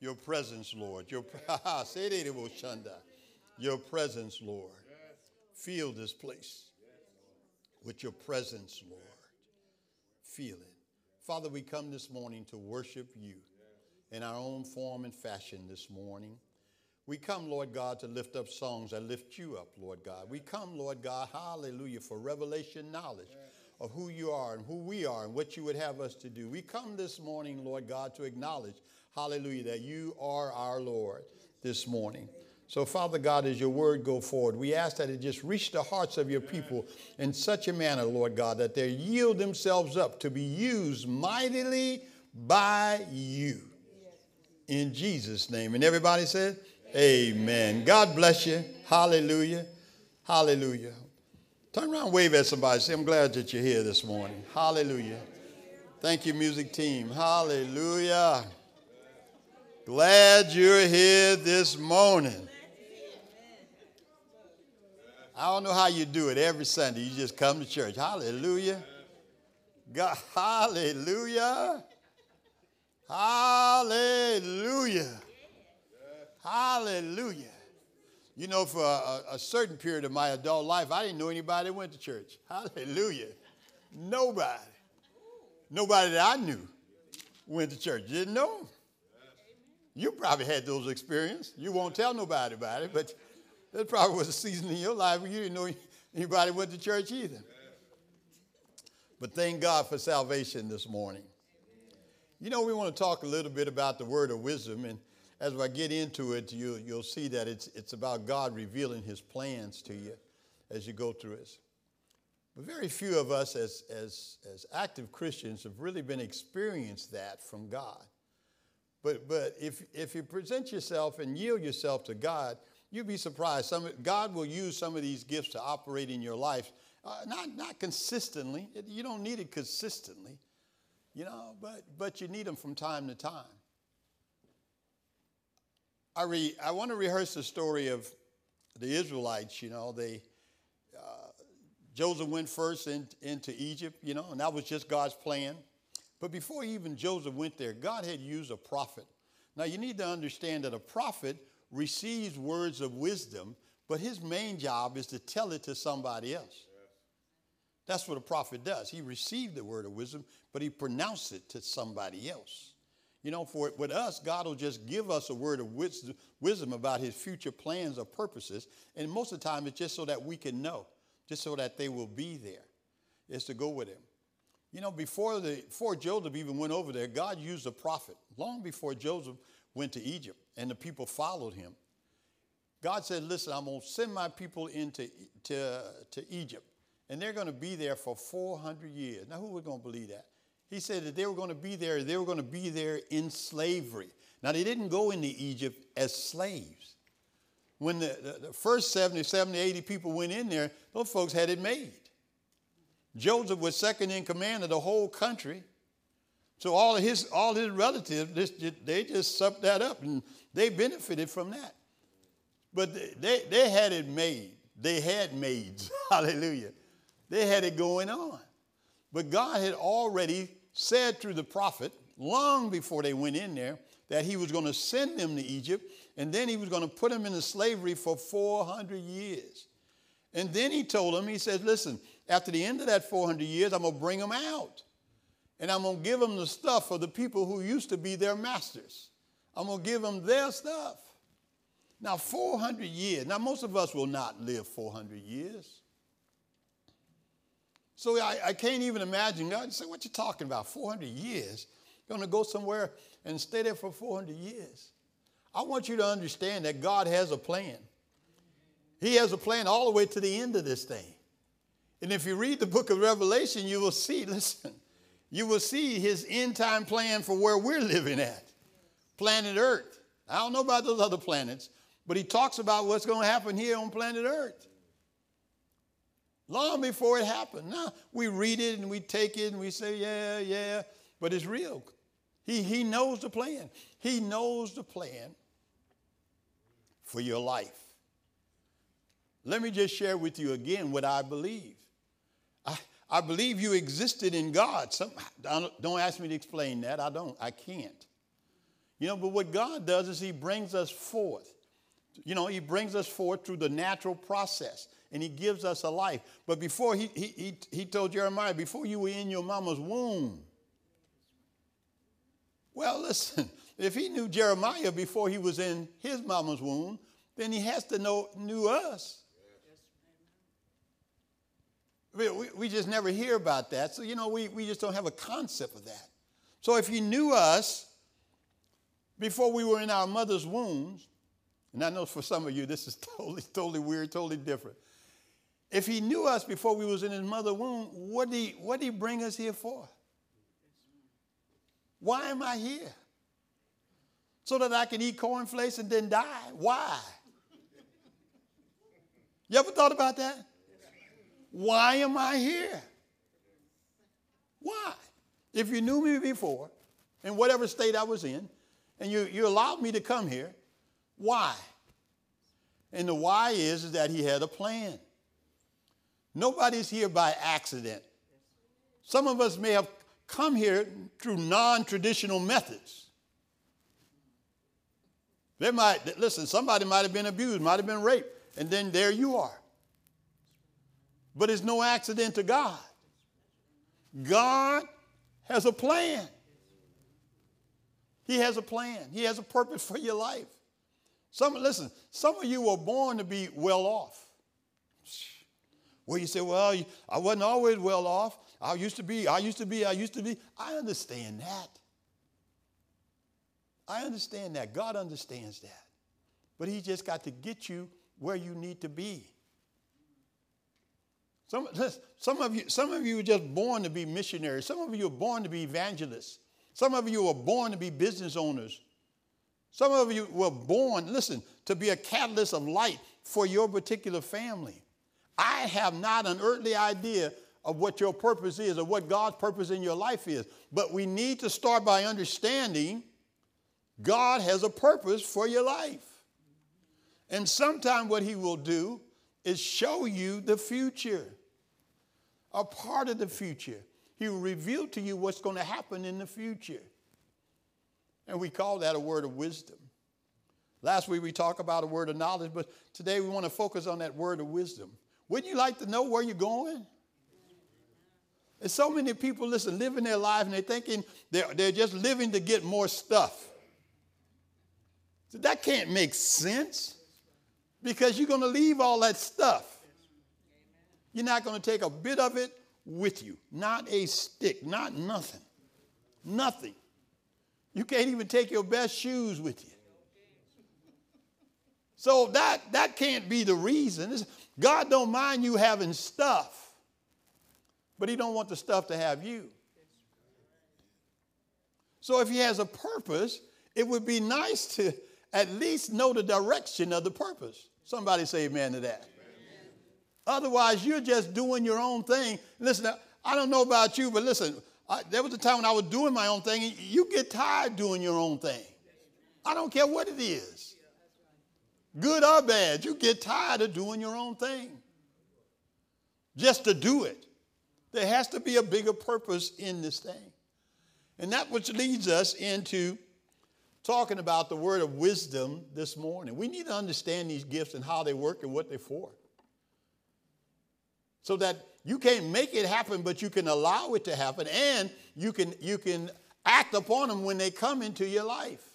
Your presence, Lord. Your Your presence, Lord. Fill this place with your presence, Lord. Feel it. Father, we come this morning to worship you in our own form and fashion this morning. We come, Lord God, to lift up songs that lift you up, Lord God. We come, Lord God, hallelujah, for revelation knowledge of who you are and who we are and what you would have us to do. We come this morning, Lord God, to acknowledge, hallelujah, that you are our Lord this morning. So, Father God, as your word go forward, we ask that it just reach the hearts of your people in such a manner, Lord God, that they yield themselves up to be used mightily by you. In Jesus' name. And everybody said, amen. God bless you. Hallelujah. Hallelujah. Turn around and wave at somebody. Say, I'm glad that you're here this morning. Hallelujah. Thank you, music team. Hallelujah. Glad you're here this morning. I don't know how you do it every Sunday. You just come to church. Hallelujah. God, hallelujah. Hallelujah. Hallelujah. You know, for a certain period of my adult life, I didn't know anybody that went to church. Hallelujah. Nobody. Nobody that I knew went to church. Didn't know them. You probably had those experiences. You won't tell nobody about it, but that probably was a season in your life where you didn't know anybody went to church either. But thank God for salvation this morning. You know, we want to talk a little bit about the word of wisdom, and as I get into it, you'll see that it's about God revealing his plans to you as you go through it. But very few of us as active Christians have really been experienced that from God. But if you present yourself and yield yourself to God, you'll be surprised. God will use some of these gifts to operate in your life, not consistently. You don't need it consistently, you know, but you need them from time to time. I want to rehearse the story of the Israelites. You know, Joseph went first into Egypt, you know, and that was just God's plan. But before even Joseph went there, God had used a prophet. Now, you need to understand that a prophet receives words of wisdom, but his main job is to tell it to somebody else. That's what a prophet does. He received the word of wisdom, but he pronounced it to somebody else. You know, with us, God will just give us a word of wisdom about his future plans or purposes, and most of the time it's just so that we can know, just so that they will be there. It's to go with him. You know, before Joseph even went over there, God used a prophet. Long before Joseph went to Egypt and the people followed him, God said, listen, I'm going to send my people into Egypt, and they're going to be there for 400 years. Now, who was going to believe that? He said that they were going to be there in slavery. Now, they didn't go into Egypt as slaves. When the first 70, 80 people went in there, those folks had it made. Joseph was second in command of the whole country. So all his relatives, they just supped that up, and they benefited from that. But they had it made. They had maids. Hallelujah. They had it going on. But God had already said through the prophet, long before they went in there, that he was going to send them to Egypt, and then he was going to put them into slavery for 400 years. And then he told them, he said, listen, after the end of that 400 years, I'm going to bring them out. And I'm going to give them the stuff of the people who used to be their masters. I'm going to give them their stuff. Now, 400 years. Now, most of us will not live 400 years. So I can't even imagine. God said, what you talking about? 400 years? You're going to go somewhere and stay there for 400 years. I want you to understand that God has a plan. He has a plan all the way to the end of this thing. And if you read the book of Revelation, you will see, listen, you will see his end time plan for where we're living at. Planet Earth. I don't know about those other planets, but he talks about what's going to happen here on planet Earth. Long before it happened. Now, we read it and we take it and we say, yeah, but it's real. He knows the plan. He knows the plan for your life. Let me just share with you again what I believe. I believe you existed in God. Don't ask me to explain that. I can't. But what God does is he brings us forth. He brings us forth through the natural process, and he gives us a life. But before he told Jeremiah, before you were in your mama's womb. Well, listen, if he knew Jeremiah before he was in his mama's womb, then he has to knew us. We just never hear about that. So, we just don't have a concept of that. So if he knew us before we were in our mother's wombs, and I know for some of you this is totally weird, totally different. If he knew us before we was in his mother's womb, what did he bring us here for? Why am I here? So that I can eat cornflakes and then die? Why? You ever thought about that? Why am I here? Why? If you knew me before, in whatever state I was in, and you allowed me to come here, why? And the why is that he had a plan. Nobody's here by accident. Some of us may have come here through non-traditional methods. Somebody might have been abused, might have been raped, and then there you are. But it's no accident to God. God has a plan. He has a plan. He has a purpose for your life. Some of you were born to be well off. Well, you say, well, I wasn't always well off. I used to be. I understand that. I understand that. God understands that. But he just got to get you where you need to be. Some of you were just born to be missionaries. Some of you were born to be evangelists. Some of you were born to be business owners. Some of you were born, to be a catalyst of light for your particular family. I have not an earthly idea of what your purpose is or what God's purpose in your life is. But we need to start by understanding God has a purpose for your life. And sometimes what he will do is show you the future, a part of the future. He will reveal to you what's going to happen in the future. And we call that a word of wisdom. Last week we talked about a word of knowledge, but today we want to focus on that word of wisdom. Wouldn't you like to know where you're going? There's so many people, living their life and they're thinking they're just living to get more stuff. So that can't make sense because you're going to leave all that stuff. You're not going to take a bit of it with you. Not a stick, not nothing. Nothing. You can't even take your best shoes with you. So that can't be the reason. God don't mind you having stuff, but he don't want the stuff to have you. So if he has a purpose, it would be nice to at least know the direction of the purpose. Somebody say amen to that. Amen. Otherwise, you're just doing your own thing. Listen, I don't know about you, but there was a time when I was doing my own thing, and you get tired doing your own thing. I don't care what it is. Good or bad, you get tired of doing your own thing. Just to do it. There has to be a bigger purpose in this thing. And that which leads us into talking about the word of wisdom this morning. We need to understand these gifts and how they work and what they're for. So that you can't make it happen, but you can allow it to happen, and you can act upon them when they come into your life.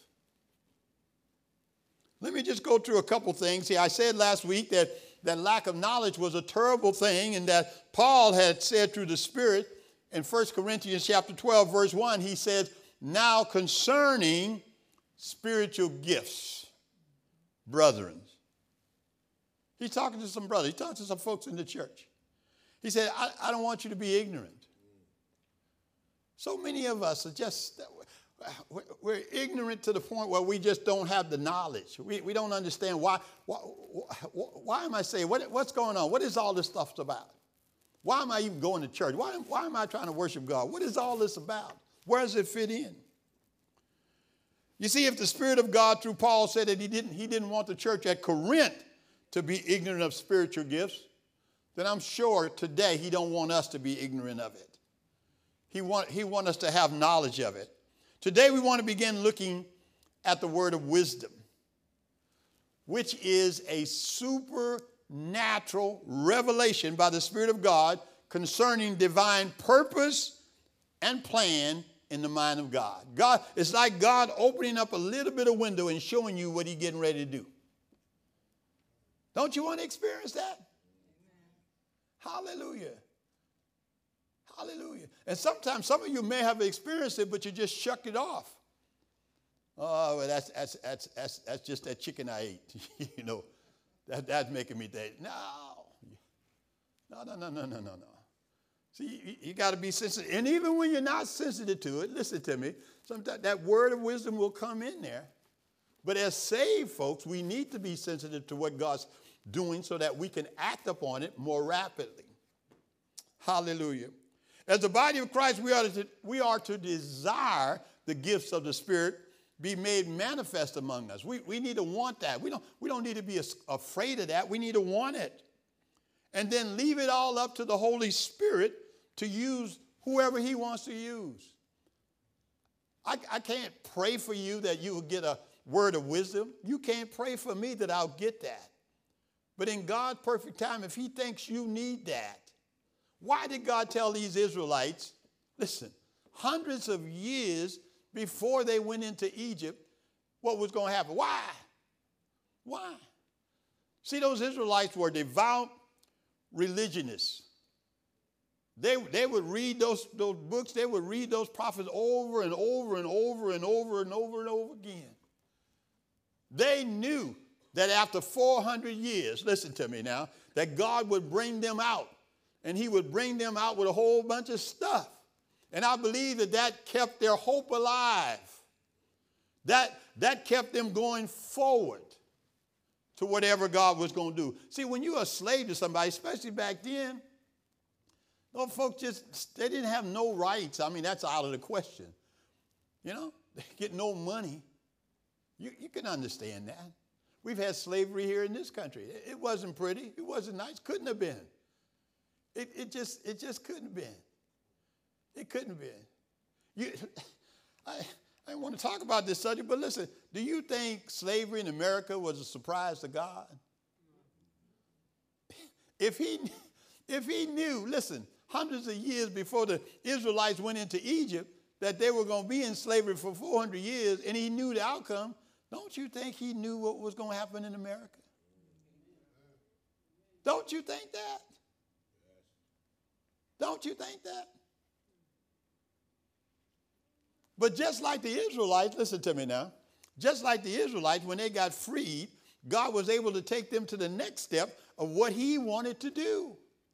Let me just go through a couple things here. I said last week that lack of knowledge was a terrible thing, and that Paul had said through the Spirit in 1 Corinthians chapter 12, verse 1, he said, now concerning spiritual gifts, brethren. He's talking to some brothers. He's talking to some folks in the church. He said, I don't want you to be ignorant. So many of us are just, we're ignorant to the point where we just don't have the knowledge. We don't understand why am I saying, what's going on? What is all this stuff about? Why am I even going to church? Why am I trying to worship God? What is all this about? Where does it fit in? You see, if the Spirit of God through Paul said that he didn't want the church at Corinth to be ignorant of spiritual gifts, then I'm sure today he don't want us to be ignorant of it. He want us to have knowledge of it. Today we want to begin looking at the word of wisdom, which is a supernatural revelation by the Spirit of God concerning divine purpose and plan in the mind of God. It's like God opening up a little bit of window and showing you what he's getting ready to do. Don't you want to experience that? Hallelujah. Hallelujah. And sometimes some of you may have experienced it, but you just shuck it off. Oh, well, that's just that chicken I ate. You know, that's making me think. No. See, you got to be sensitive. And even when you're not sensitive to it, listen to me, sometimes that word of wisdom will come in there. But as saved folks, we need to be sensitive to what God's doing so that we can act upon it more rapidly. Hallelujah. As the body of Christ, we are to desire the gifts of the Spirit be made manifest among us. We need to want that. We don't need to be afraid of that. We need to want it. And then leave it all up to the Holy Spirit to use whoever he wants to use. I can't pray for you that you will get a word of wisdom. You can't pray for me that I'll get that. But in God's perfect time, if he thinks you need that, why did God tell these Israelites, listen, hundreds of years before they went into Egypt, what was going to happen? Why? Why? See, those Israelites were devout religionists. They would read those books, they would read those prophets over and over and over and over and over and over again. They knew that after 400 years, listen to me now, that God would bring them out. And he would bring them out with a whole bunch of stuff. And I believe that kept their hope alive. That kept them going forward to whatever God was going to do. See, when you're a slave to somebody, especially back then, those folks they didn't have no rights. I mean, that's out of the question. You know, they get no money. You can understand that. We've had slavery here in this country. It wasn't pretty. It wasn't nice. Couldn't have been. It just couldn't have been. It couldn't have been. I want to talk about this subject, but listen, do you think slavery in America was a surprise to God? If he knew, listen, hundreds of years before the Israelites went into Egypt, that they were going to be in slavery for 400 years, and he knew the outcome, don't you think he knew what was going to happen in America? Don't you think that? Don't you think that? But just like the Israelites, listen to me now, just like the Israelites, when they got freed, God was able to take them to the next step of what he wanted to do.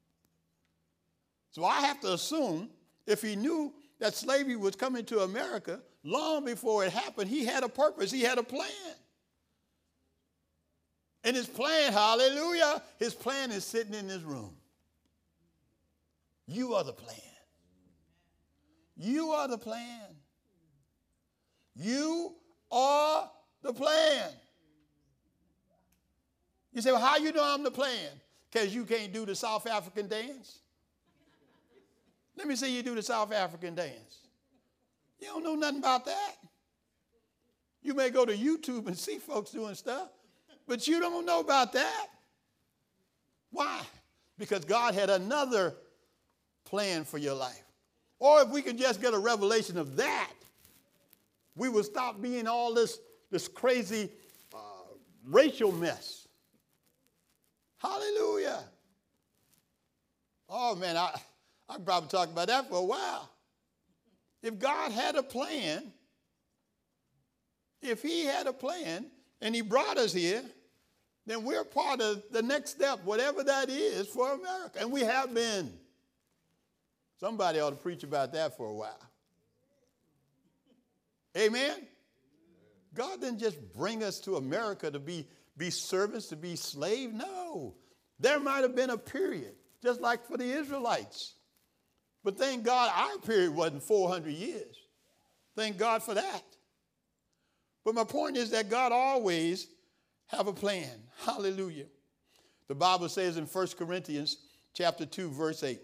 So I have to assume if he knew that slavery was coming to America, long before it happened, he had a purpose, he had a plan. And his plan, hallelujah, his plan is sitting in this room. You are the plan. You are the plan. You are the plan. You say, well, how you know I'm the plan? Because you can't do the South African dance? Let me see you do the South African dance. You don't know nothing about that. You may go to YouTube and see folks doing stuff, but you don't know about that. Why? Because God had another plan for your life. Or if we could just get a revelation of that, we would stop being all this crazy racial mess. Hallelujah. Oh, man, I could probably talk about that for a while. If God had a plan, if he had a plan and he brought us here, then we're part of the next step, whatever that is for America. And we have been. Somebody ought to preach about that for a while. Amen? God didn't just bring us to America to be servants, to be slaves. No. There might have been a period, just like for the Israelites. But thank God our period wasn't 400 years. Thank God for that. But my point is that God always have a plan. Hallelujah. The Bible says in 1 Corinthians chapter 2, verse 8.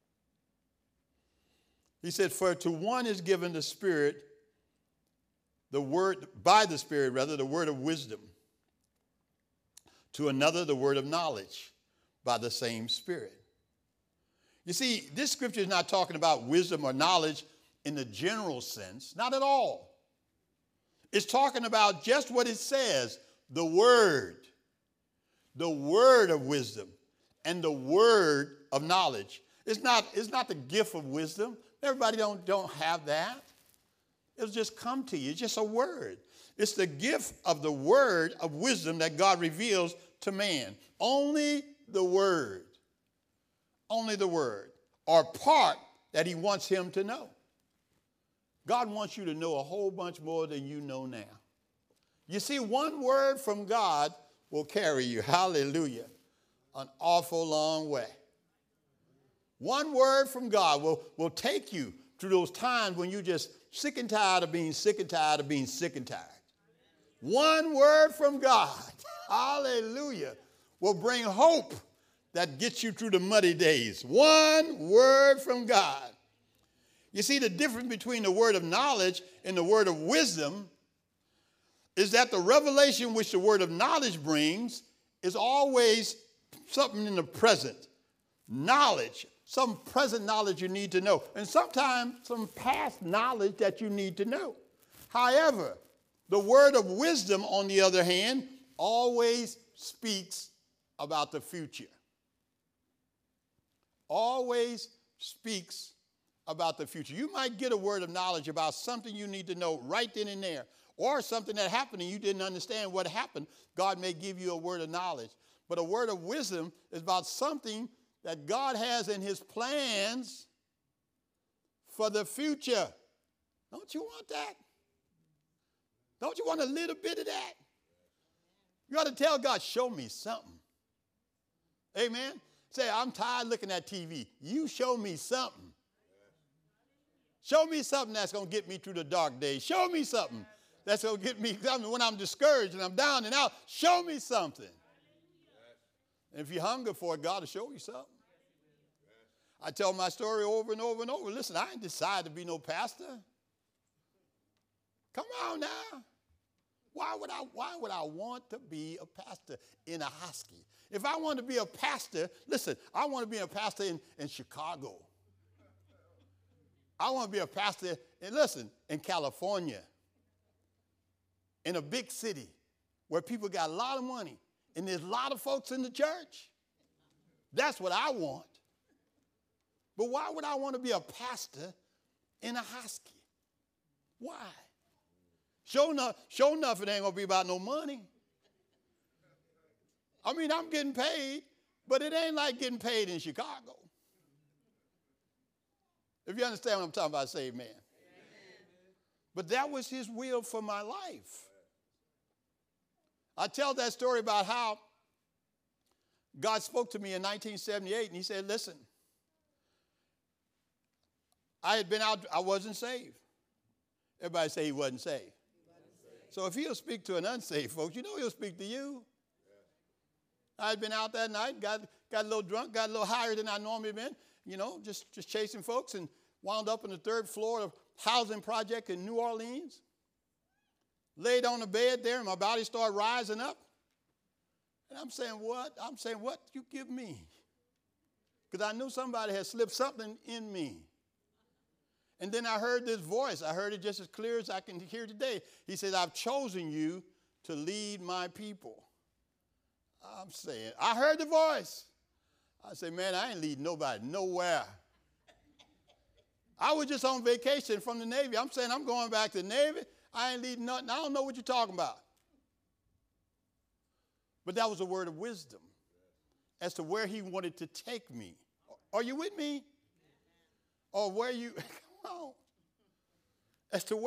He said, for to one is given the Spirit the word, by the Spirit rather, the word of wisdom. To another, the word of knowledge by the same Spirit. You see, this scripture is not talking about wisdom or knowledge in the general sense, not at all. It's talking about just what it says, the word of wisdom and the word of knowledge. It's not the gift of wisdom. Everybody don't have that. It'll just come to you. It's just a word. It's the gift of the word of wisdom that God reveals to man. Only the word, or part that he wants him to know. God wants you to know a whole bunch more than you know now. You see, one word from God will carry you, hallelujah, an awful long way. One word from God will take you through those times when you're just sick and tired of being sick and tired of being sick and tired. One word from God, hallelujah, will bring hope that gets you through the muddy days. One word from God. You see, the difference between the word of knowledge and the word of wisdom is that the revelation which the word of knowledge brings is always something in the present. Knowledge, some present knowledge you need to know, and sometimes some past knowledge that you need to know. However, the word of wisdom, on the other hand, always speaks about the future. Always speaks about the future. You might get a word of knowledge about something you need to know right then and there, or something that happened and you didn't understand what happened. God may give you a word of knowledge. But a word of wisdom is about something that God has in his plans for the future. Don't you want that? Don't you want a little bit of that? You ought to tell God, show me something. Amen? Say, I'm tired looking at TV. You show me something. Show me something that's going to get me through the dark days. Show me something that's going to get me, when I'm discouraged and I'm down and out, show me something. And if you hunger for it, God will show you something. I tell my story over and over and over. Listen, I ain't decided to be no pastor. Come on now. Why would I want to be a pastor in a husky? If I want to be a pastor, listen, I want to be a pastor in Chicago. I want to be a pastor, in California, in a big city where people got a lot of money and there's a lot of folks in the church. That's what I want. But why would I want to be a pastor in a husky? Why? Sure enough, it ain't going to be about no money. I mean, I'm getting paid, but it ain't like getting paid in Chicago. If you understand what I'm talking about, say amen. Amen. But that was his will for my life. I tell that story about how God spoke to me in 1978, and he said, listen, I had been out, I wasn't saved. Everybody say he wasn't saved. So if he'll speak to an unsaved folks, you know he'll speak to you. I had been out that night, got a little drunk, got a little higher than I normally been, just chasing folks, and wound up on the third floor of a housing project in New Orleans. Laid on the bed there, and my body started rising up. And I'm saying, what? What you give me? Because I knew somebody had slipped something in me. And then I heard this voice. I heard it just as clear as I can hear today. He said, I've chosen you to lead my people. I'm saying, I heard the voice. I said, man, I ain't leading nobody nowhere. I was just on vacation from the Navy. I'm saying, I'm going back to the Navy. I ain't leading nothing. I don't know what you're talking about. But that was a word of wisdom as to where he wanted to take me. Are you with me? Or where you... No. As to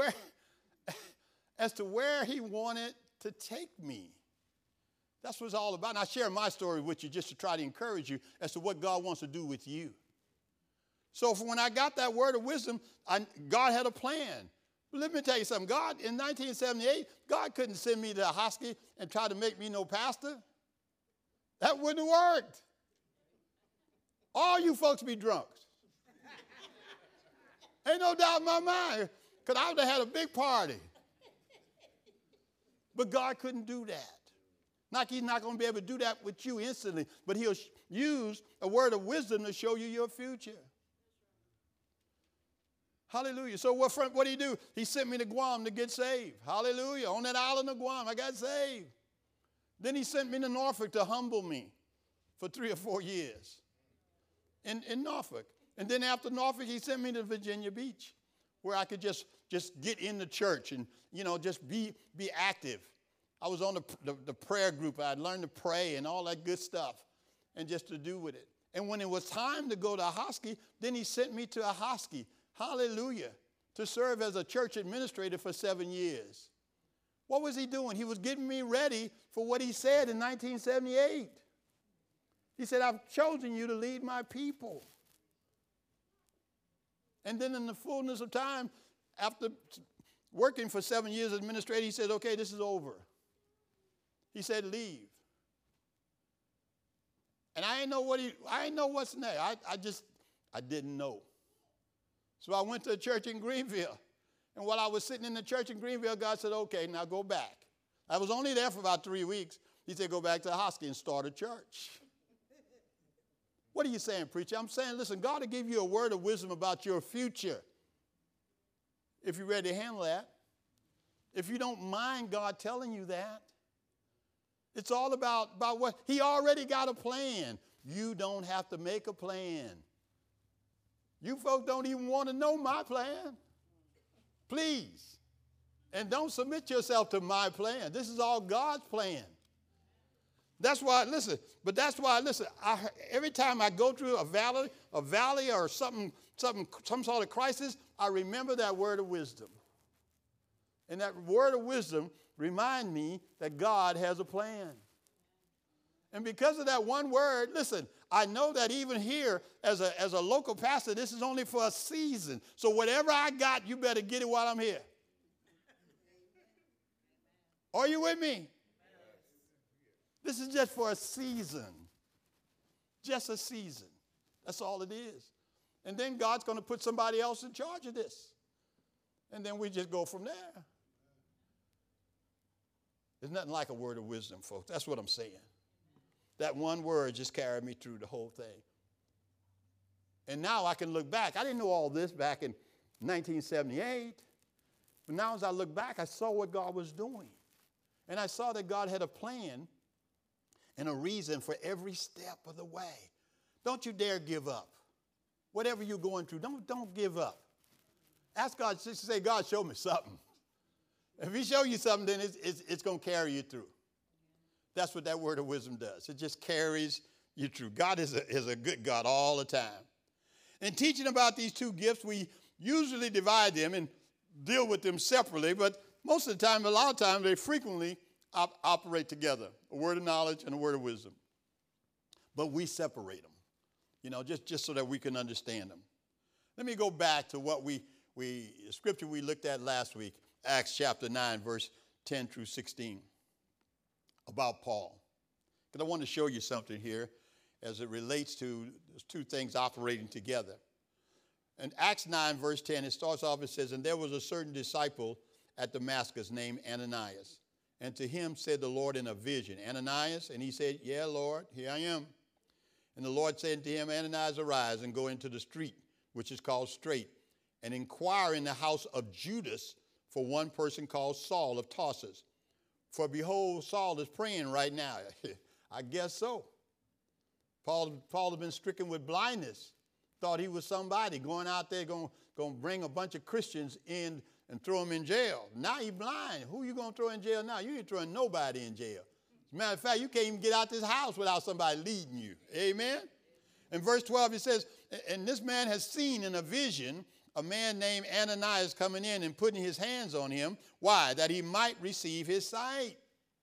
where he wanted to take me. That's what it's all about. And I share my story with you just to try to encourage you as to what God wants to do with you. So when I got that word of wisdom, God had a plan. But let me tell you something. God, in 1978, God couldn't send me to a hosky and try to make me no pastor. That wouldn't have worked. All you folks be drunks. Ain't no doubt in my mind, because I would have had a big party. But God couldn't do that. Like he's not going to be able to do that with you instantly, but he'll use a word of wisdom to show you your future. Hallelujah. So what did he do? He sent me to Guam to get saved. Hallelujah. On that island of Guam, I got saved. Then he sent me to Norfolk to humble me for 3 or 4 years in Norfolk. And then after Norfolk, he sent me to Virginia Beach, where I could just get in the church and, just be active. I was on the prayer group. I'd learned to pray and all that good stuff and just to do with it. And when it was time to go to Hosky, then he sent me to a Hosky, hallelujah, to serve as a church administrator for 7 years. What was he doing? He was getting me ready for what he said in 1978. He said, I've chosen you to lead my people. And then in the fullness of time, after working for 7 years as administrator, he said, okay, this is over. He said, leave. And I didn't know what's next. I didn't know. So I went to a church in Greenville. And while I was sitting in the church in Greenville, God said, okay, now go back. I was only there for about 3 weeks. He said, go back to Hosky and start a church. What are you saying, preacher? I'm saying, listen, God will give you a word of wisdom about your future if you're ready to handle that. If you don't mind God telling you that. It's all about what he already got a plan. You don't have to make a plan. You folks don't even want to know my plan. Please. And don't submit yourself to my plan. This is all God's plan. That's why, listen, every time I go through a valley or some sort of crisis, I remember that word of wisdom. And that word of wisdom reminds me that God has a plan. And because of that one word, listen, I know that even here as a local pastor, this is only for a season. So whatever I got, you better get it while I'm here. Are you with me? This is just for a season. Just a season. That's all it is. And then God's going to put somebody else in charge of this. And then we just go from there. There's nothing like a word of wisdom, folks. That's what I'm saying. That one word just carried me through the whole thing. And now I can look back. I didn't know all this back in 1978. But now as I look back, I saw what God was doing. And I saw that God had a plan and a reason for every step of the way. Don't you dare give up. Whatever you're going through, don't give up. Ask God, just say, God, show me something. If he shows you something, then it's going to carry you through. That's what that word of wisdom does. It just carries you through. God is a good God all the time. In teaching about these two gifts, we usually divide them and deal with them separately, but most of the time, a lot of times, they frequently operate together, a word of knowledge and a word of wisdom. But we separate them, just so that we can understand them. Let me go back to what scripture we looked at last week, Acts chapter 9, verse 10 through 16, about Paul. Because I want to show you something here as it relates to those two things operating together. In Acts 9, verse 10, it starts off, it says, and there was a certain disciple at Damascus named Ananias. And to him said the Lord in a vision, Ananias? And he said, yeah, Lord, here I am. And the Lord said to him, Ananias, arise and go into the street, which is called Straight, and inquire in the house of Judas for one person called Saul of Tarsus. For behold, Saul is praying right now. I guess so. Paul had been stricken with blindness. Thought he was somebody going out there going to bring a bunch of Christians in and throw them in jail. Now he's blind. Who you going to throw in jail now? You ain't throwing nobody in jail. As a matter of fact, you can't even get out this house without somebody leading you. Amen? In verse 12, it says, and this man has seen in a vision a man named Ananias coming in and putting his hands on him. Why? That he might receive his sight.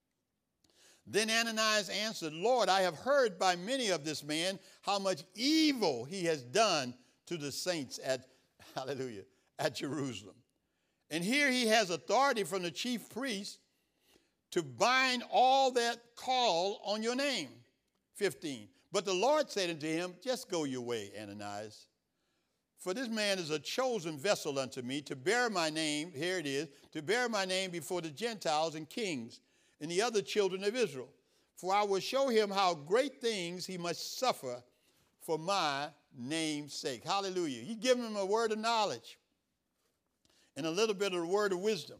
Then Ananias answered, Lord, I have heard by many of this man how much evil he has done to the saints at Jerusalem. And here he has authority from the chief priest to bind all that call on your name. 15. But the Lord said unto him, just go your way, Ananias. For this man is a chosen vessel unto me to bear my name, here it is, to bear my name before the Gentiles and kings and the other children of Israel. For I will show him how great things he must suffer for my name's sake. Hallelujah. He's giving him a word of knowledge and a little bit of a word of wisdom.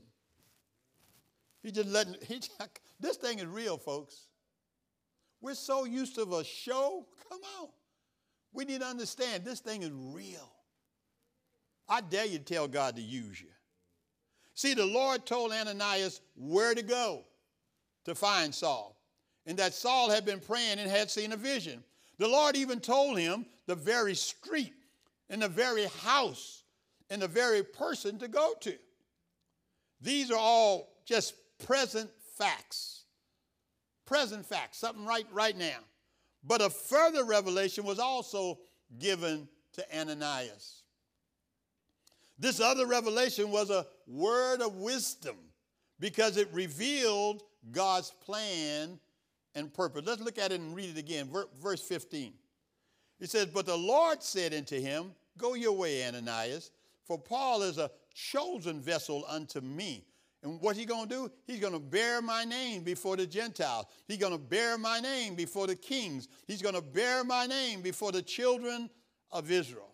This thing is real, folks. We're so used to a show. Come on. We need to understand this thing is real. I dare you to tell God to use you. See, the Lord told Ananias where to go to find Saul, and that Saul had been praying and had seen a vision. The Lord even told him the very street and the very house and the very person to go to. These are all just present facts. Present facts, something right now. But a further revelation was also given to Ananias. This other revelation was a word of wisdom because it revealed God's plan and purpose. Let's look at it and read it again. Verse 15. It says, but the Lord said unto him, go your way, Ananias, for Paul is a chosen vessel unto me. And what's he going to do? He's going to bear my name before the Gentiles. He's going to bear my name before the kings. He's going to bear my name before the children of Israel.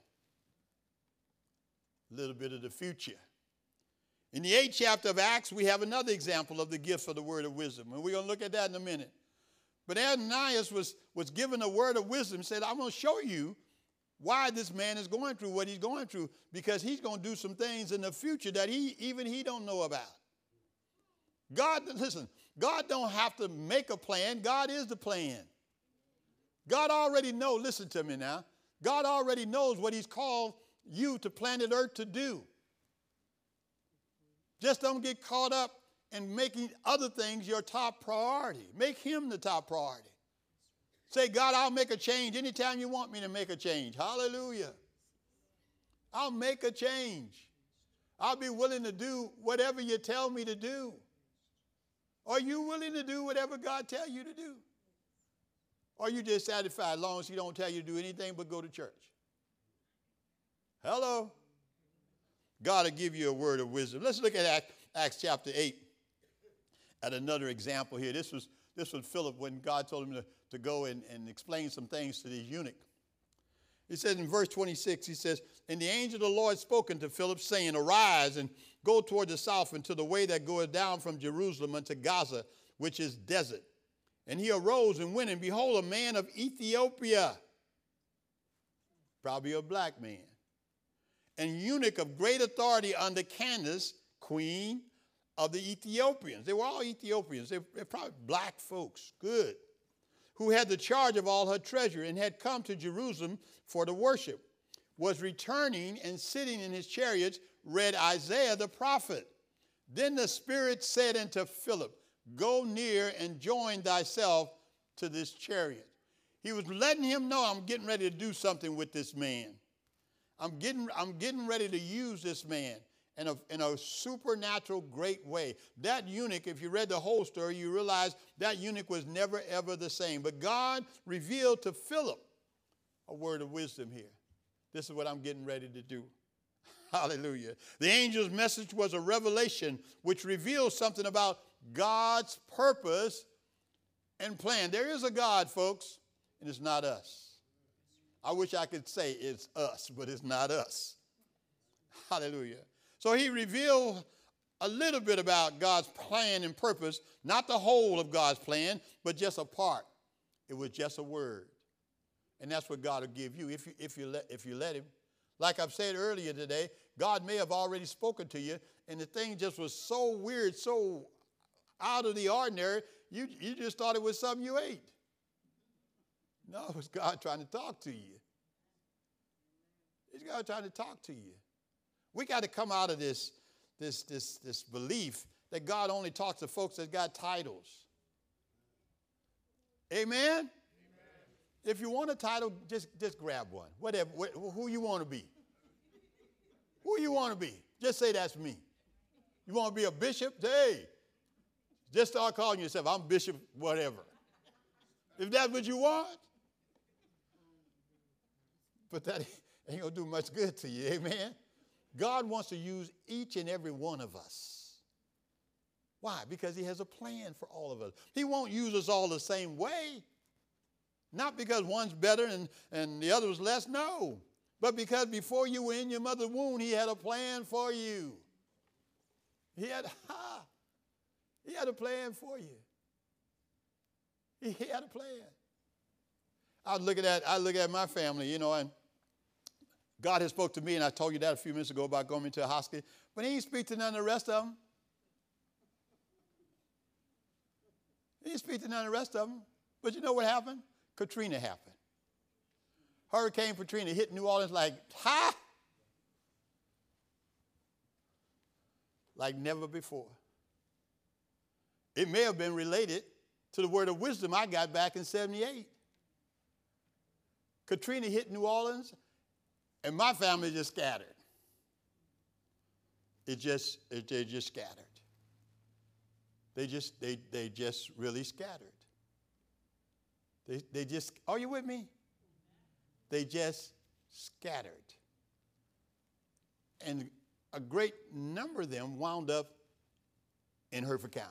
A little bit of the future. In the 8th chapter of Acts, we have another example of the gift of the word of wisdom. And we're going to look at that in a minute. But Ananias was given a word of wisdom, said, I'm going to show you why this man is going through what he's going through, because he's going to do some things in the future that he don't know about. God, listen, God don't have to make a plan. God is the plan. God already knows, listen to me now, God already knows what he's called you to planet Earth to do. Just don't get caught up in making other things your top priority. Make him the top priority. Say, God, I'll make a change anytime you want me to make a change. Hallelujah. I'll make a change. I'll be willing to do whatever you tell me to do. Are you willing to do whatever God tells you to do? Or are you just satisfied as long as he don't tell you to do anything but go to church? Hello. God will give you a word of wisdom. Let's look at Acts chapter 8 at another example here. This was Philip when God told him to go and explain some things to this eunuch. He says in verse 26, he says, and the angel of the Lord spoke unto Philip, saying, arise and go toward the south into the way that goeth down from Jerusalem unto Gaza, which is desert. And he arose and went, and behold, a man of Ethiopia, probably a black man, and eunuch of great authority under Candace, queen of the Ethiopians. They were all Ethiopians. They're probably black folks, good, who had the charge of all her treasure and had come to Jerusalem for the worship, was returning and sitting in his chariots, read Isaiah the prophet. Then the Spirit said unto Philip, go near and join thyself to this chariot. He was letting him know, I'm getting ready to do something with this man. I'm getting ready to use this man in a supernatural great way. That eunuch, if you read the whole story, you realize that eunuch was never, ever the same. But God revealed to Philip a word of wisdom here. This is what I'm getting ready to do. Hallelujah. The angel's message was a revelation which reveals something about God's purpose and plan. There is a God, folks, and it's not us. I wish I could say it's us, but it's not us. Hallelujah. So he revealed a little bit about God's plan and purpose, not the whole of God's plan, but just a part. It was just a word. And that's what God will give you if you let him. Like I've said earlier today, God may have already spoken to you, and the thing just was so weird, so out of the ordinary, you just thought it was something you ate. No, it was God trying to talk to you. It's God trying to talk to you. We got to come out of this belief that God only talks to folks that got titles. Amen? Amen. If you want a title, just grab one. Whatever, who you want to be. Who you want to be. Just say that's me. You want to be a bishop? Hey, just start calling yourself, I'm bishop whatever. If that's what you want. But that Ain't going to do much good to you. Amen. God wants to use each and every one of us. Why? Because he has a plan for all of us. He won't use us all the same way. Not because one's better and the other was less. No. But because before you were in your mother's womb, he had a plan for you. He had a plan for you. He had a plan. I look at my family, and God has spoke to me, and I told you that a few minutes ago about going into a hospital, but he didn't speak to none of the rest of them. He didn't speak to none of the rest of them. But you know what happened? Katrina happened. Hurricane Katrina hit New Orleans like never before. It may have been related to the word of wisdom I got back in 78. Katrina hit New Orleans, and my family just scattered. They just scattered. They just really scattered. They just, are you with me? They just scattered. And a great number of them wound up in Hertford County.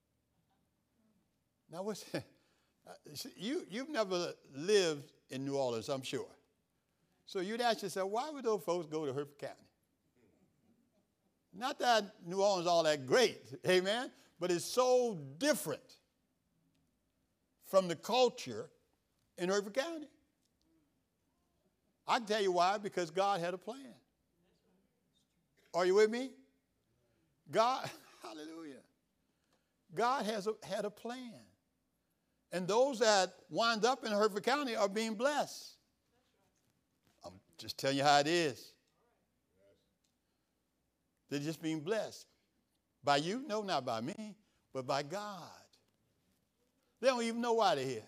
Now, you've never lived in New Orleans, I'm sure. So you'd ask yourself, why would those folks go to Hertford County? Not that New Orleans is all that great, amen, but it's so different from the culture in Hertford County. I can tell you why, because God had a plan. Are you with me? God, hallelujah. God had a plan. And those that wind up in Hertford County are being blessed. I'm just telling you how it is. They're just being blessed. By you? No, not by me, but by God. They don't even know why they're here.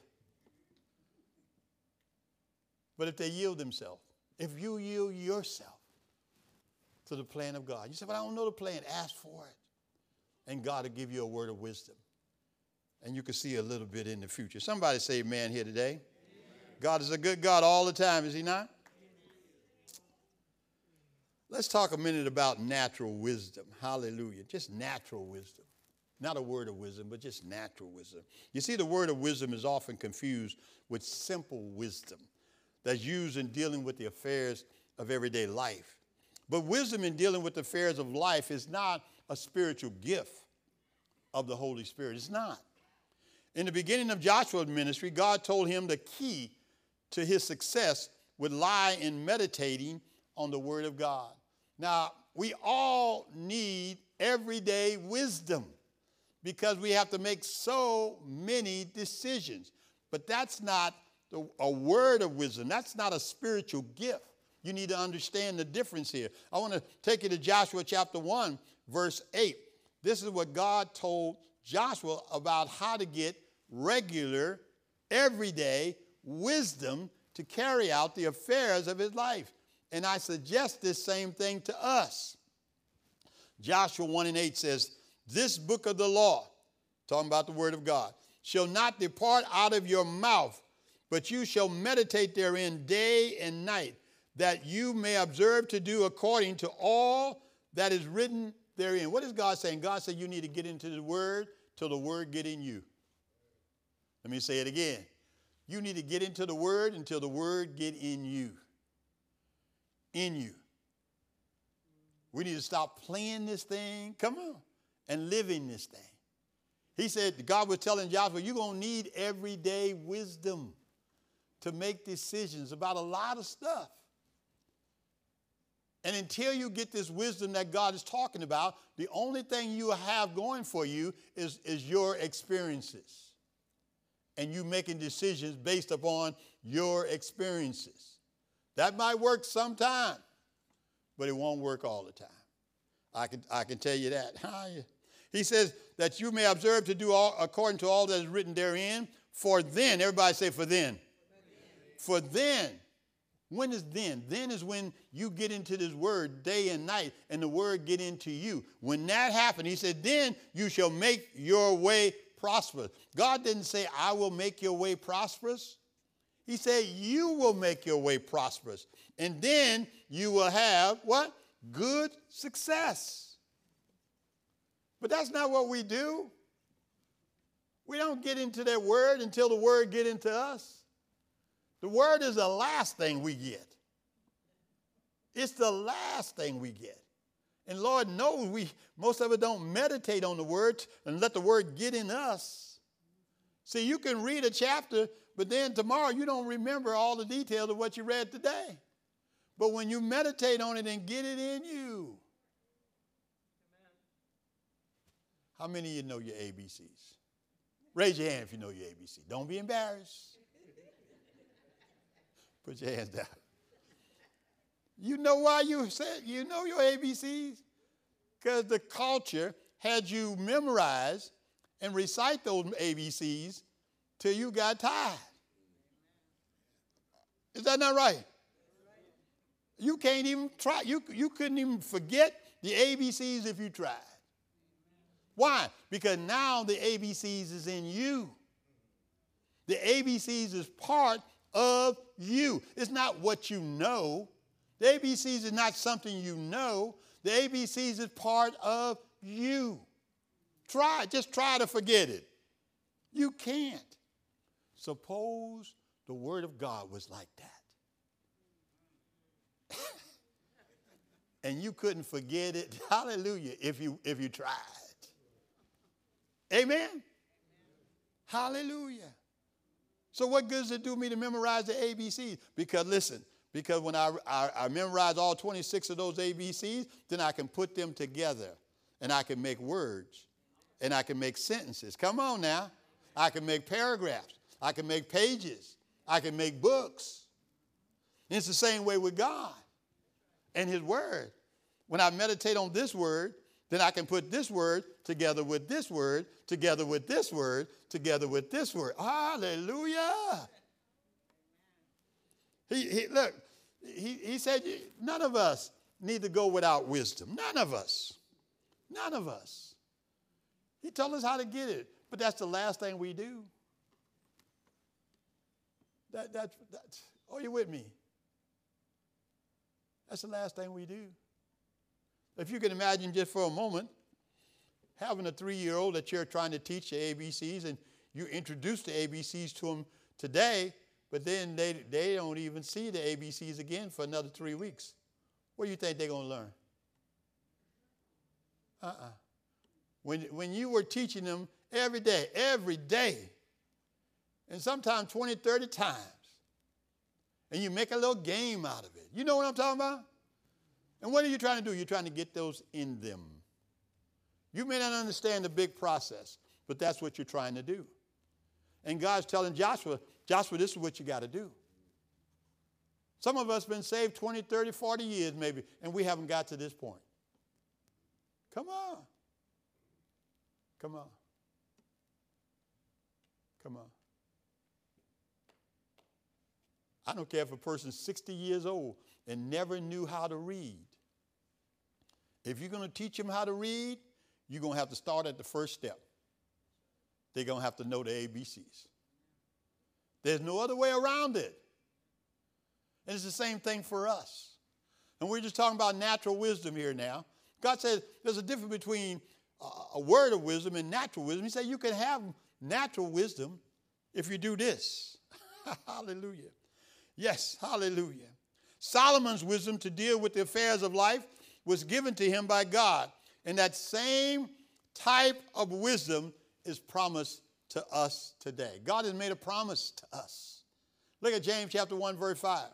But if they yield themselves, if you yield yourself to the plan of God. You say, but I don't know the plan. Ask for it. And God will give you a word of wisdom. And you can see a little bit in the future. Somebody say amen here today. Amen. God is a good God all the time, is he not? Amen. Let's talk a minute about natural wisdom. Hallelujah. Just natural wisdom. Not a word of wisdom, but just natural wisdom. You see, the word of wisdom is often confused with simple wisdom that's used in dealing with the affairs of everyday life. But wisdom in dealing with the affairs of life is not a spiritual gift of the Holy Spirit. It's not. In the beginning of Joshua's ministry, God told him the key to his success would lie in meditating on the Word of God. Now, we all need everyday wisdom because we have to make so many decisions. But that's not a word of wisdom. That's not a spiritual gift. You need to understand the difference here. I want to take you to Joshua chapter 1, verse 8. This is what God told Joshua about how to get regular, everyday wisdom to carry out the affairs of his life. And I suggest this same thing to us. Joshua 1:8 says, this book of the law, talking about the word of God, shall not depart out of your mouth, but you shall meditate therein day and night, that you may observe to do according to all that is written therein. What is God saying? God said you need to get into the word till the word get in you. Let me say it again. You need to get into the word until the word get in you. In you. We need to stop playing this thing, come on, and living this thing. He said, God was telling Joshua, you're going to need everyday wisdom to make decisions about a lot of stuff. And until you get this wisdom that God is talking about, the only thing you have going for you is your experiences. And you making decisions based upon your experiences. That might work sometime, but it won't work all the time. I can tell you that. He says that you may observe to do all according to all that is written therein. For then, everybody say for then. For then. When is then? Then is when you get into this word day and night and the word get into you. When that happened, he said, then you shall make your way prosperous. God didn't say, I will make your way prosperous. He said, you will make your way prosperous. And then you will have what? Good success. But that's not what we do. We don't get into that word until the word get into us. The word is the last thing we get. It's the last thing we get. And Lord knows most of us don't meditate on the word and let the word get in us. See, you can read a chapter, but then tomorrow you don't remember all the details of what you read today. But when you meditate on it and get it in you. How many of you know your ABCs? Raise your hand if you know your ABC. Don't be embarrassed. Put your hands down. You know why you said you know your ABCs? Because the culture had you memorize and recite those ABCs till you got tired. Is that not right? You can't even try. You couldn't even forget the ABCs if you tried. Why? Because now the ABCs is in you. The ABCs is part of you. It's not what you know. The ABCs is not something you know. The ABCs is part of you. Just try to forget it. You can't. Suppose the Word of God was like that. And you couldn't forget it, hallelujah, if you tried. Amen? Hallelujah. So what good does it do me to memorize the ABCs? Because listen, when I memorize all 26 of those ABCs, then I can put them together and I can make words and I can make sentences. Come on now. I can make paragraphs. I can make pages. I can make books. And it's the same way with God and his word. When I meditate on this word, then I can put this word together with this word, together with this word, together with this word. Hallelujah. Look, he said none of us need to go without wisdom. None of us. None of us. He told us how to get it, but that's the last thing we do. Are you with me? That's the last thing we do. If you can imagine just for a moment having a 3-year-old that you're trying to teach the ABCs and you introduce the ABCs to them today, but then they don't even see the ABCs again for another 3 weeks. What do you think they're going to learn? When you were teaching them every day, and sometimes 20, 30 times, and you make a little game out of it. You know what I'm talking about? And what are you trying to do? You're trying to get those in them. You may not understand the big process, but that's what you're trying to do. And God's telling Joshua, this is what you got to do. Some of us have been saved 20, 30, 40 years maybe, and we haven't got to this point. Come on. Come on. Come on. I don't care if a person's 60 years old and never knew how to read. If you're going to teach them how to read, you're going to have to start at the first step. They're going to have to know the ABCs. There's no other way around it. And it's the same thing for us. And we're just talking about natural wisdom here now. God said there's a difference between a word of wisdom and natural wisdom. He said you can have natural wisdom if you do this. Hallelujah. Yes, hallelujah. Solomon's wisdom to deal with the affairs of life was given to him by God. And that same type of wisdom is promised to us today. God has made a promise to us. Look at James chapter 1, verse 5.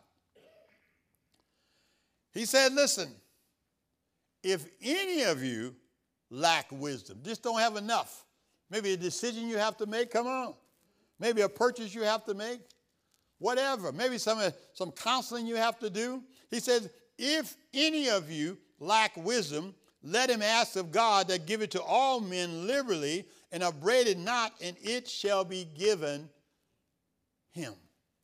He said, listen, if any of you lack wisdom, just don't have enough. Maybe a decision you have to make, come on. Maybe a purchase you have to make. Whatever. Maybe some counseling you have to do. He says, if any of you lack wisdom, let him ask of God that giveth to all men liberally and upbraideth not, and it shall be given him.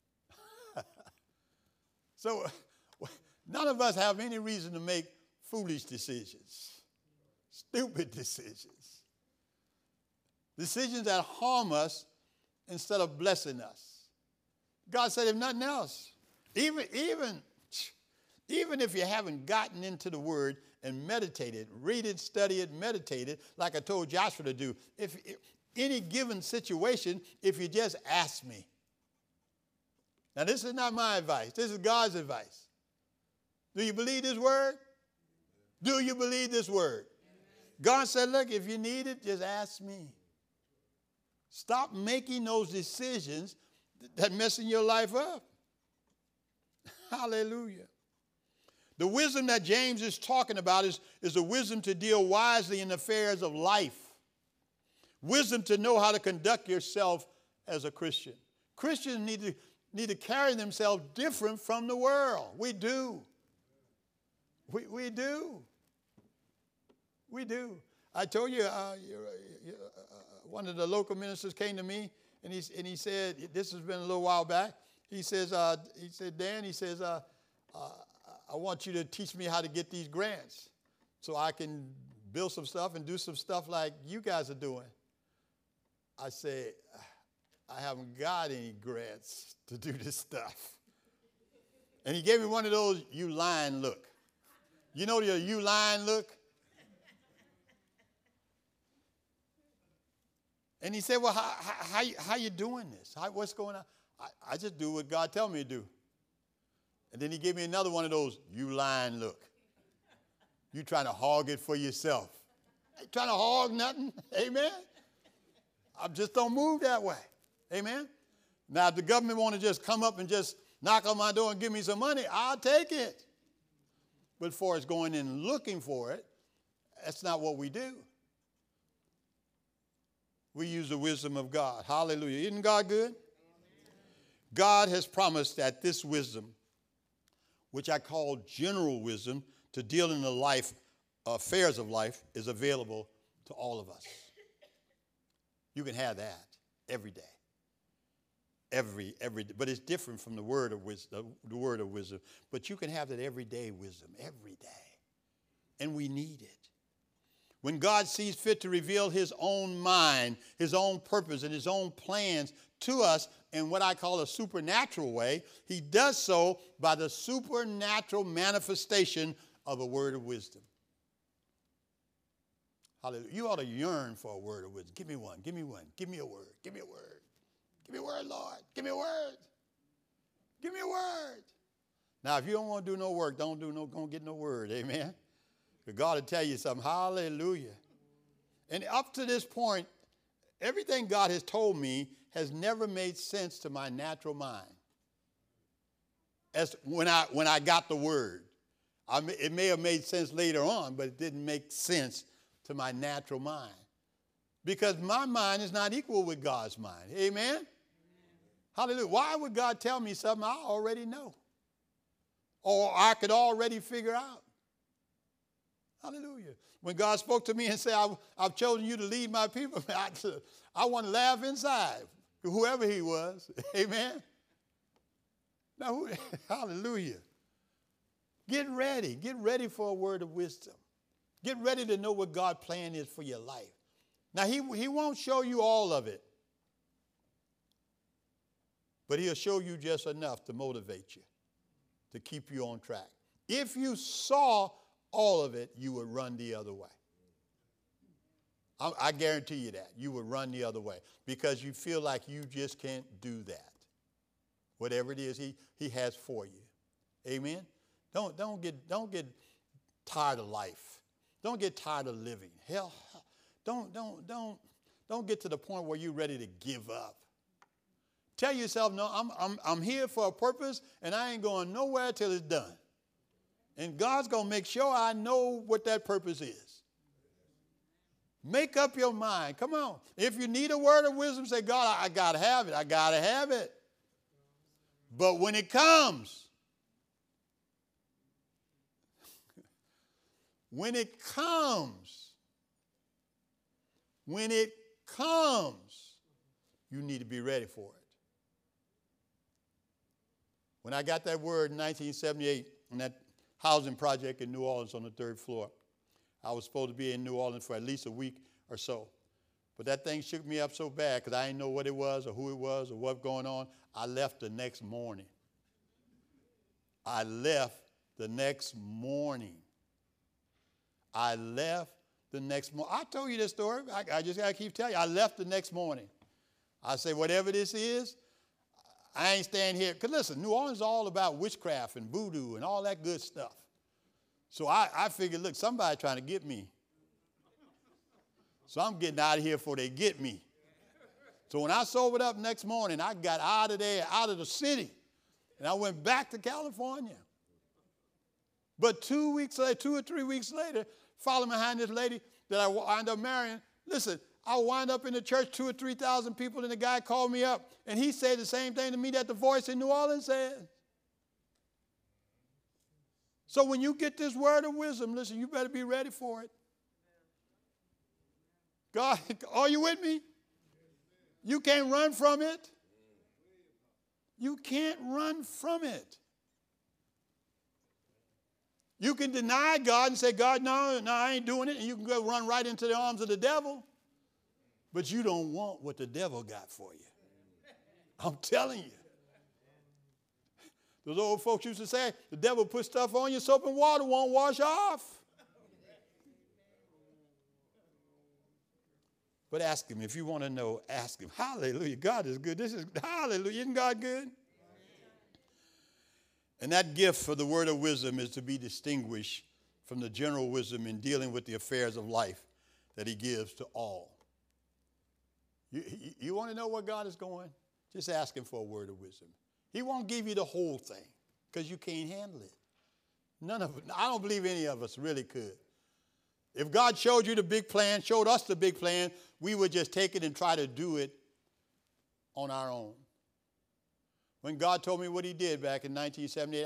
So none of us have any reason to make foolish decisions, stupid decisions, decisions that harm us instead of blessing us. God said, if nothing else, even if you haven't gotten into the word and meditated, read it, study it, meditate it, like I told Joshua to do, if any given situation, if you just ask me. Now, this is not my advice. This is God's advice. Do you believe this word? Do you believe this word? God said, look, if you need it, just ask me. Stop making those decisions that messing your life up. Hallelujah. The wisdom that James is talking about is a wisdom to deal wisely in the affairs of life. Wisdom to know how to conduct yourself as a Christian. Christians need to carry themselves different from the world. We do. We do. We do. I told you, one of the local ministers came to me, and he said, this has been a little while back. He said, Dan, I want you to teach me how to get these grants so I can build some stuff and do some stuff like you guys are doing. I said, I haven't got any grants to do this stuff. And he gave me one of those, you lying look. You know the you lying look? And he said, well, how you doing this? What's going on? I just do what God tells me to do. And then he gave me another one of those, you lying look. You trying to hog it for yourself. I ain't trying to hog nothing. Amen? I just don't move that way. Amen? Now, if the government want to just come up and just knock on my door and give me some money, I'll take it. But as far as going in and looking for it, that's not what we do. We use the wisdom of God. Hallelujah. Isn't God good? Amen. God has promised that this wisdom, which I call general wisdom to deal in the affairs of life, is available to all of us. You can have that every day. Every day. But it's different from the word of wisdom, But you can have that everyday wisdom, every day. And we need it. When God sees fit to reveal his own mind, his own purpose, and his own plans to us in what I call a supernatural way, he does so by the supernatural manifestation of a word of wisdom. Hallelujah. You ought to yearn for a word of wisdom. Give me one. Give me one. Give me a word. Give me a word. Give me a word, Lord. Give me a word. Give me a word. Now, if you don't want to do no work, don't get no word. Amen. But God will tell you something. Hallelujah. And up to this point, everything God has told me has never made sense to my natural mind. As when I got the word. It may have made sense later on, but it didn't make sense to my natural mind. Because my mind is not equal with God's mind. Amen? Hallelujah. Why would God tell me something I already know? Or I could already figure out? Hallelujah. When God spoke to me and said, I've chosen you to lead my people, I want to laugh inside, whoever he was. Amen? Now, hallelujah. Get ready. Get ready for a word of wisdom. Get ready to know what God's plan is for your life. Now, he won't show you all of it, but he'll show you just enough to motivate you, to keep you on track. If you saw all of it, you would run the other way. I guarantee you that. You would run the other way because you feel like you just can't do that. Whatever it is he has for you. Amen? Don't get tired of life. Don't get tired of living. Hell, don't get to the point where you're ready to give up. Tell yourself, no, I'm here for a purpose, and I ain't going nowhere till it's done. And God's going to make sure I know what that purpose is. Make up your mind. Come on. If you need a word of wisdom, say, God, I got to have it. I got to have it. But when it comes, when it comes, you need to be ready for it. When I got that word in 1978 in that housing project in New Orleans on the 3rd floor, I was supposed to be in New Orleans for at least a week or so. But that thing shook me up so bad because I didn't know what it was or who it was or what was going on. I left the next morning. I left the next morning. I left the next morning. I told you this story. I just got to keep telling you. I left the next morning. I say, whatever this is, I ain't staying here. Because listen, New Orleans is all about witchcraft and voodoo and all that good stuff. So I figured, look, somebody trying to get me. So I'm getting out of here before they get me. So when I sobered up next morning, I got out of there, out of the city, and I went back to California. But 2 weeks later, 2 or 3 weeks later, following behind this lady that I wound up marrying, listen, I wound up in the church, 2,000 or 3,000 people, and the guy called me up, and he said the same thing to me that the voice in New Orleans said. So when you get this word of wisdom, listen, you better be ready for it. God, are you with me? You can't run from it. You can't run from it. You can deny God and say, God, no, I ain't doing it. And you can go run right into the arms of the devil. But you don't want what the devil got for you. I'm telling you. Those old folks used to say, the devil put stuff on you, soap and water won't wash off. But ask him. If you want to know, ask him. Hallelujah. God is good. This is, hallelujah. Isn't God good? And that gift for the word of wisdom is to be distinguished from the general wisdom in dealing with the affairs of life that he gives to all. You want to know where God is going? Just ask him for a word of wisdom. He won't give you the whole thing because you can't handle it. None of it. I don't believe any of us really could. If God showed you the big plan, showed us the big plan, we would just take it and try to do it on our own. When God told me what he did back in 1978,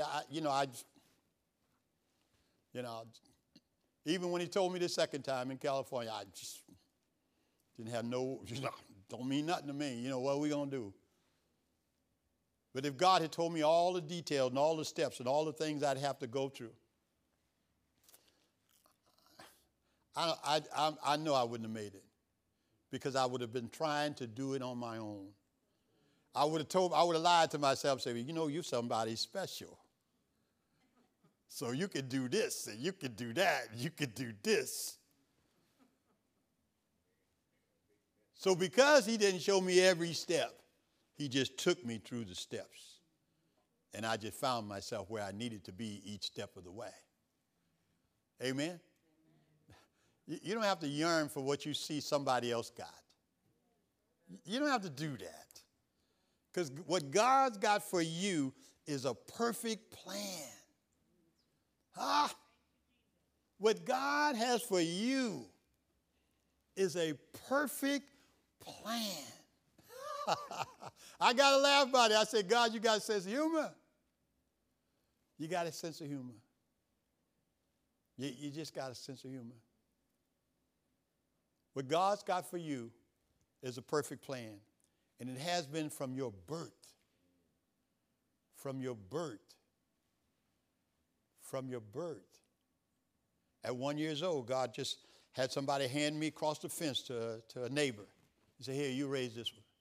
even when he told me the second time in California, I just didn't have don't mean nothing to me. What are we going to do? But if God had told me all the details and all the steps and all the things I'd have to go through, I know I wouldn't have made it because I would have been trying to do it on my own. I would have lied to myself, saying, you're somebody special. So you could do this and you could do that and you could do this. So because he didn't show me every step, he just took me through the steps. And I just found myself where I needed to be each step of the way. Amen? You don't have to yearn for what you see somebody else got. You don't have to do that. Because what God's got for you is a perfect plan. What God has for you is a perfect plan. I got to laugh about it. I said, God, you got a sense of humor. You got a sense of humor. You just got a sense of humor. What God's got for you is a perfect plan. And it has been from your birth. From your birth. From your birth. At 1 year old, God just had somebody hand me across the fence to a neighbor. He said, here, you raise this one.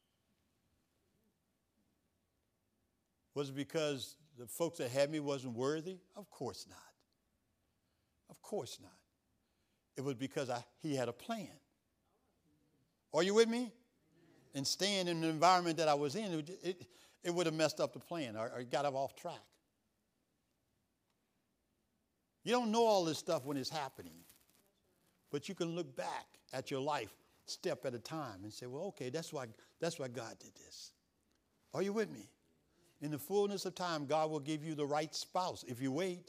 Was it because the folks that had me wasn't worthy? Of course not. Of course not. It was because he had a plan. Are you with me? And staying in the environment that I was in, it would have messed up the plan or got off track. You don't know all this stuff when it's happening. But you can look back at your life step at a time and say, well, okay, that's why God did this. Are you with me? In the fullness of time, God will give you the right spouse if you wait.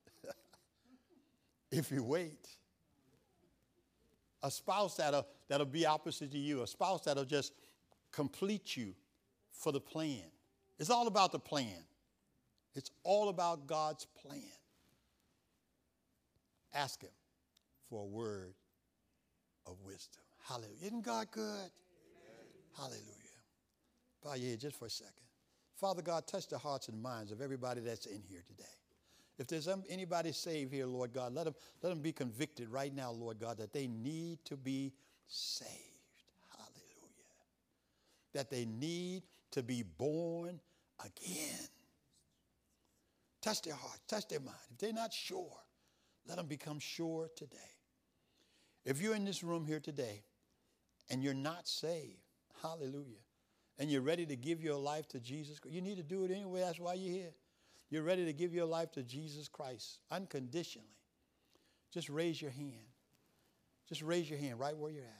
If you wait. A spouse that'll be opposite to you. A spouse that'll just complete you for the plan. It's all about the plan. It's all about God's plan. Ask him for a word of wisdom. Hallelujah. Isn't God good? Amen. Hallelujah. Bow your head just for a second. Father God, touch the hearts and minds of everybody that's in here today. If there's anybody saved here, Lord God, let them be convicted right now, Lord God, that they need to be saved. that they need to be born again. Touch their heart, touch their mind. If they're not sure, let them become sure today. If you're in this room here today and you're not saved, hallelujah, and you're ready to give your life to Jesus, you need to do it anyway. That's why you're here. You're ready to give your life to Jesus Christ unconditionally. Just raise your hand. Just raise your hand right where you're at.